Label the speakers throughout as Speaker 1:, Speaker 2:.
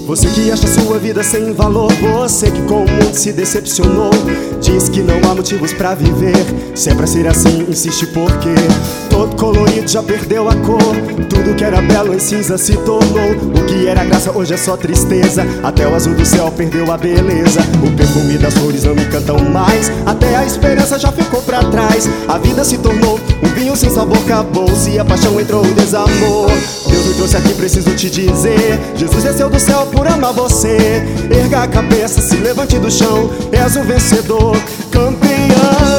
Speaker 1: Você que acha sua vida sem valor, você que com o mundo se decepcionou, diz que não há motivos pra viver. Se é pra ser assim, insiste porque todo colorido já perdeu a cor. Tudo que era belo em cinza se tornou. O que era graça hoje é só tristeza. Até o azul do céu perdeu a beleza. O perfume das flores não me cantam mais. Até a esperança já ficou pra trás. A vida se tornou um vinho sem sabor, acabou-se. A paixão entrou o desamor. Deus me trouxe aqui, preciso te dizer: Jesus desceu do céu por amar você. Erga a cabeça, se levante do chão. És o vencedor, campeão.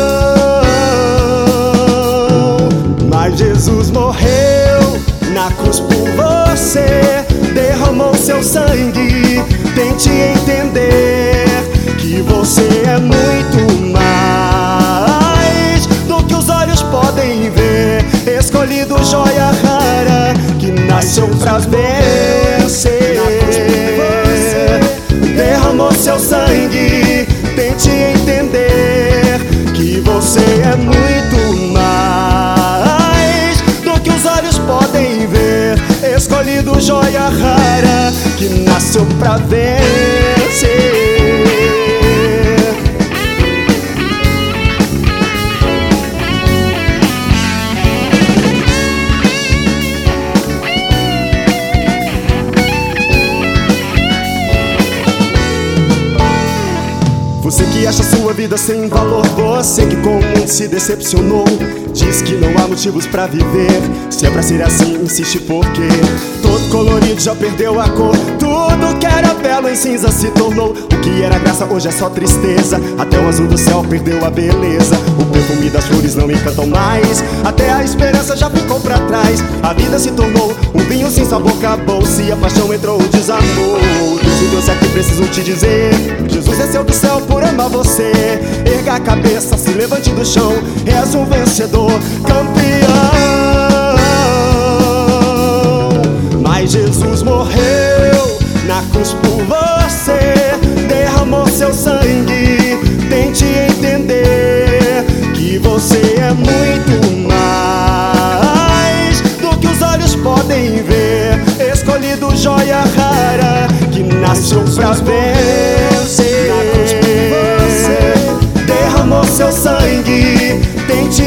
Speaker 1: Mas Jesus morreu na cruz por você, derramou seu sangue. Tente entender que você é muito mais do que os olhos podem ver. Escolhido, joia rara, que nasceu pra vencer. Derramou seu sangue. Tente entender que você é muito mais do que os olhos podem ver. Escolhido, joia rara, que nasceu pra vencer. Você que acha sua vida sem valor, você que com o mundo se decepcionou, diz que não há motivos pra viver. Se é pra ser assim, insiste porque todo colorido já perdeu a cor. Tudo que era belo em cinza se tornou. O que era graça hoje é só tristeza. Até o azul do céu perdeu a beleza. O perfume das flores não encantam mais. Até a esperança já ficou pra trás. A vida se tornou um vinho sem sabor, acabou-se. A paixão entrou o desamor. Deus me trouxe aqui, preciso te dizer: Jesus desceu do céu por amar você. Erga a cabeça, se levante do chão. És um vencedor, campeão. Mas Jesus morreu na cruz por você, derramou seu sangue. Tente entender que você é muito mais do que os olhos podem ver. Escolhido, joia rara, que nasceu pra vencer. Derramou seu sangue. Tente